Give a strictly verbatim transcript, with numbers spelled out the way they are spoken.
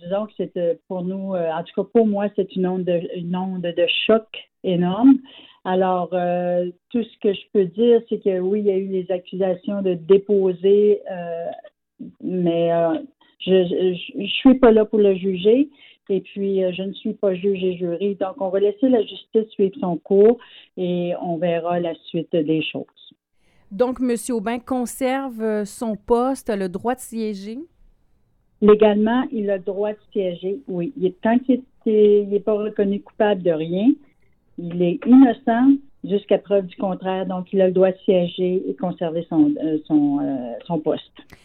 disons que c'était pour nous, euh, en tout cas pour moi, c'est une onde de, une onde de choc énorme. Alors, euh, tout ce que je peux dire, c'est que oui, il y a eu les accusations de déposer, euh, mais euh, je ne suis pas là pour le juger. Et puis, euh, je ne suis pas juge et jury. Donc, on va laisser la justice suivre son cours et on verra la suite des choses. Donc, M. Aubin conserve son poste, a le droit de siéger? Légalement, il a le droit de siéger, oui. Il est, tant qu'il n'est pas reconnu coupable de rien, il est innocent jusqu'à preuve du contraire. Donc, il a le droit de siéger et conserver son, euh, son, euh, son poste.